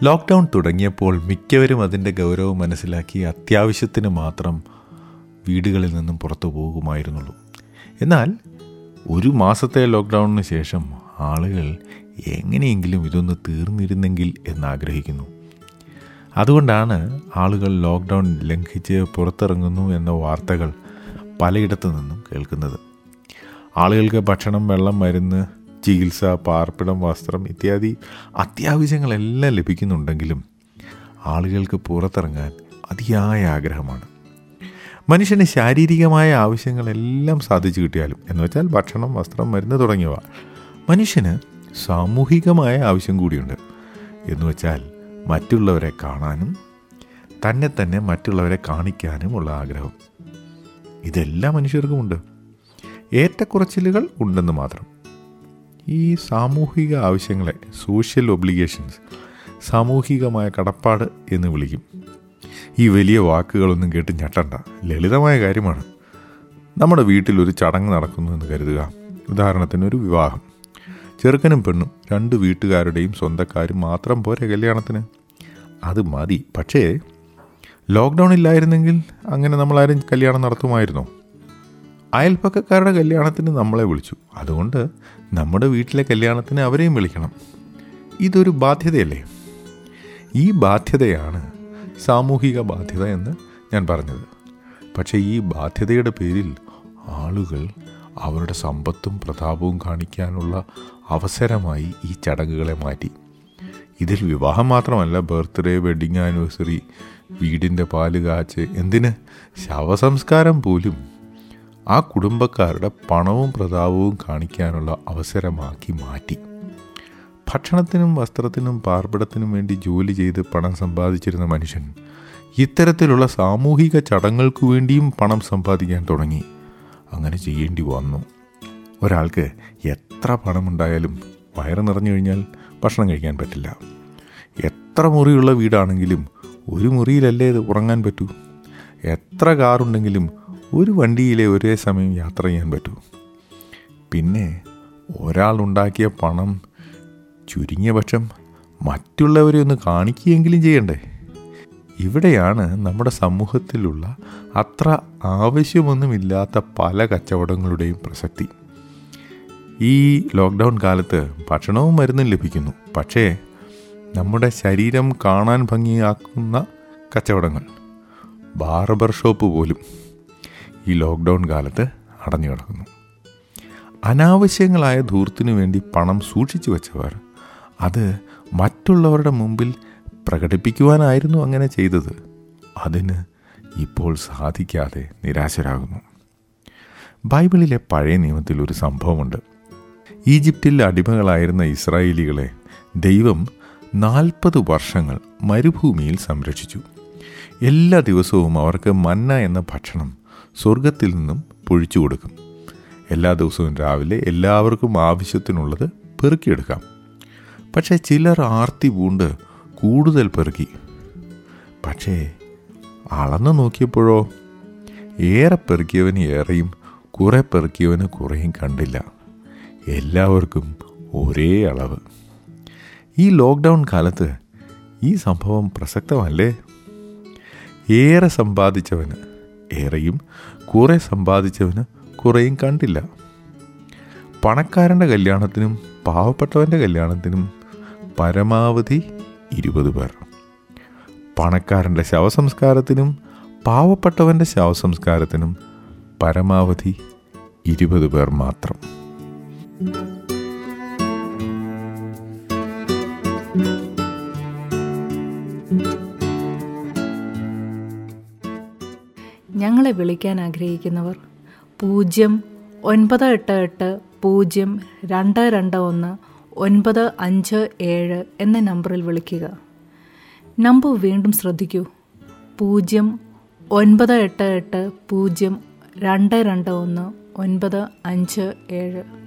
Lockdown തുടങ്ങിയപ്പോൾ മിക്കവരും അതിൻ്റെ ഗൗരവം മനസ്സിലാക്കി അത്യാവശ്യത്തിന് മാത്രം വീടുകളിൽ നിന്നും പുറത്തു പോകുമായിരുന്നുള്ളൂ. എന്നാൽ ഒരു മാസത്തെ ലോക്ക്ഡൗണിന് ശേഷം ആളുകൾ എങ്ങനെയെങ്കിലും ഇതൊന്ന് തീർന്നിരുന്നെങ്കിൽ എന്നാഗ്രഹിക്കുന്നു. അതുകൊണ്ടാണ് ആളുകൾ ലോക്ക്ഡൗൺ ലംഘിച്ച് പുറത്തിറങ്ങുന്നു എന്ന വാർത്തകൾ പലയിടത്തു നിന്നും കേൾക്കുന്നത്. ആളുകൾക്ക് ഭക്ഷണം, വെള്ളം, മരുന്ന്, ചികിത്സ, പാർപ്പിടം, വസ്ത്രം ഇത്യാദി അത്യാവശ്യങ്ങളെല്ലാം ലഭിക്കുന്നുണ്ടെങ്കിലും ആളുകൾക്ക് പുറത്തിറങ്ങാൻ അതിയായ ആഗ്രഹമാണ്. മനുഷ്യന് ശാരീരികമായ ആവശ്യങ്ങളെല്ലാം സാധിച്ചു കിട്ടിയാലും, എന്നുവെച്ചാൽ ഭക്ഷണം, വസ്ത്രം, മരുന്ന് തുടങ്ങിയവ, മനുഷ്യന് സാമൂഹികമായ ആവശ്യം കൂടിയുണ്ട്. എന്നുവെച്ചാൽ മറ്റുള്ളവരെ കാണാനും തന്നെ മറ്റുള്ളവരെ കാണിക്കാനുമുള്ള ആഗ്രഹം. ഇതെല്ലാം മനുഷ്യർക്കുമുണ്ട്. ഏറ്റക്കുറച്ചിലുകൾ ഉണ്ടെന്ന് മാത്രം. ഈ സാമൂഹിക ആവശ്യങ്ങളെ സോഷ്യൽ ഒബ്ലിഗേഷൻസ്, സാമൂഹികമായ കടപ്പാട് എന്ന് വിളിക്കും. ഈ വലിയ വാക്കുകളൊന്നും കേട്ട് ഞെട്ടണ്ട, ലളിതമായ കാര്യമാണ്. നമ്മുടെ വീട്ടിലൊരു ചടങ്ങ് നടക്കുന്നു എന്ന് കരുതുക. ഉദാഹരണത്തിന് ഒരു വിവാഹം. ചെറുക്കനും പെണ്ണും 2 വീട്ടുകാരുടെയും സ്വന്തക്കാരും മാത്രം പോരെ കല്യാണത്തിന്? അത് മതി. പക്ഷേ ലോക്ക്ഡൗൺ ഇല്ലായിരുന്നെങ്കിൽ അങ്ങനെ നമ്മളാരും കല്യാണം നടത്തുമായിരുന്നോ? അയൽപ്പക്കക്കാരുടെ കല്യാണത്തിന് നമ്മളെ വിളിച്ചു, അതുകൊണ്ട് നമ്മുടെ വീട്ടിലെ കല്യാണത്തിന് അവരെയും വിളിക്കണം. ഇതൊരു ബാധ്യതയല്ലേ? ഈ ബാധ്യതയാണ് സാമൂഹിക ബാധ്യത എന്ന് ഞാൻ പറഞ്ഞത്. പക്ഷേ ഈ ബാധ്യതയുടെ പേരിൽ ആളുകൾ അവരുടെ സമ്പത്തും പ്രതാപവും കാണിക്കാനുള്ള അവസരമായി ഈ ചടങ്ങുകളെ മാറ്റി. ഇതിൽ വിവാഹം മാത്രമല്ല, ബർത്ത്ഡേ, വെഡിങ് ആനിവേഴ്സറി, വീടിൻ്റെ പാല് കാച്ച്, എന്തിന് ശവസംസ്കാരം പോലും ആ കുടുംബക്കാരുടെ പണവും പ്രതാപവും കാണിക്കാനുള്ള അവസരമാക്കി മാറ്റി. ഭക്ഷണത്തിനും വസ്ത്രത്തിനും പാർപ്പിടത്തിനും വേണ്ടി ജോലി ചെയ്ത് പണം സമ്പാദിച്ചിരുന്ന മനുഷ്യൻ ഇത്തരത്തിലുള്ള സാമൂഹിക ചടങ്ങുകൾക്ക് വേണ്ടിയും പണം സമ്പാദിക്കാൻ തുടങ്ങി. അങ്ങനെ ചെയ്യേണ്ടി വന്നു. ഒരാൾക്ക് എത്ര പണമുണ്ടായാലും വയറ് നിറഞ്ഞു കഴിഞ്ഞാൽ ഭക്ഷണം കഴിക്കാൻ പറ്റില്ല. എത്ര മുറിയുള്ള വീടാണെങ്കിലും ഒരു മുറിയിലല്ലേ ഇത് ഉറങ്ങാൻ പറ്റൂ. എത്ര കാറുണ്ടെങ്കിലും ഒരു വണ്ടിയിലെ ഒരേ സമയം യാത്ര ചെയ്യാൻ പറ്റൂ. പിന്നെ ഒരാളുണ്ടാക്കിയ പണം ചുരുങ്ങിയ പക്ഷം മറ്റുള്ളവരെ ഒന്ന് കാണിക്കുകയെങ്കിലും ചെയ്യണ്ടേ? ഇവിടെയാണ് നമ്മുടെ സമൂഹത്തിലുള്ള അത്ര ആവശ്യമൊന്നുമില്ലാത്ത പല കച്ചവടങ്ങളുടെയും പ്രസക്തി. ഈ ലോക്ക്ഡൗൺ കാലത്ത് ഭക്ഷണവും മരുന്നും ലഭിക്കുന്നു. പക്ഷേ നമ്മുടെ ശരീരം കാണാൻ ഭംഗിയാക്കുന്ന കച്ചവടങ്ങൾ, ബാർബർ ഷോപ്പ് പോലും ഈ ലോക്ക്ഡൗൺ കാലത്ത് അടഞ്ഞു കിടക്കുന്നു. അനാവശ്യങ്ങളായ ധൂർത്തിനു വേണ്ടി പണം സൂക്ഷിച്ചു വെച്ചവർ അത് മറ്റുള്ളവരുടെ മുമ്പിൽ പ്രകടിപ്പിക്കുവാനായിരുന്നു അങ്ങനെ ചെയ്തത്. അതിന് ഇപ്പോൾ സാധിക്കാതെ നിരാശരാകുന്നു. ബൈബിളിലെ പഴയ നിയമത്തിൽ ഒരു സംഭവമുണ്ട്. ഈജിപ്തിൽ അടിമകളായിരുന്ന ഇസ്രായേലികളെ ദൈവം 40 വർഷങ്ങൾ മരുഭൂമിയിൽ സംരക്ഷിച്ചു. എല്ലാ ദിവസവും അവർക്ക് മന്ന എന്ന ഭക്ഷണം സ്വർഗത്തിൽ നിന്നും പൊഴിച്ചു കൊടുക്കും. എല്ലാ ദിവസവും രാവിലെ എല്ലാവർക്കും ആവശ്യത്തിനുള്ളത് പെറുക്കിയെടുക്കാം. പക്ഷേ ചിലർ ആർത്തി പൂണ്ട് കൂടുതൽ പെറുക്കി. പക്ഷേ അളന്നു നോക്കിയപ്പോഴോ ഏറെ പെറുക്കിയവന് ഏറെയും കുറെ പെറുക്കിയവന് കുറേയും കണ്ടില്ല. എല്ലാവർക്കും ഒരേ അളവ്. ഈ ലോക്ക്ഡൗൺ കാലത്ത് ഈ സംഭവം പ്രസക്തമല്ലേ? ഏറെ സമ്പാദിച്ചവന് ഏറെയും കുറെ സമ്പാദിച്ചവന് കുറേയും കണ്ടില്ല. പണക്കാരൻ്റെ കല്യാണത്തിനും പാവപ്പെട്ടവൻ്റെ കല്യാണത്തിനും പരമാവധി 20 പേർ. പണക്കാരൻ്റെ ശവസംസ്കാരത്തിനും പാവപ്പെട്ടവൻ്റെ ശവസംസ്കാരത്തിനും പരമാവധി 20 പേർ മാത്രം. ഞങ്ങളെ വിളിക്കാൻ ആഗ്രഹിക്കുന്നവർ 09880022195 എന്ന നമ്പറിൽ വിളിക്കുക. നമ്പർ വീണ്ടും ശ്രദ്ധിക്കൂ. 09880221957.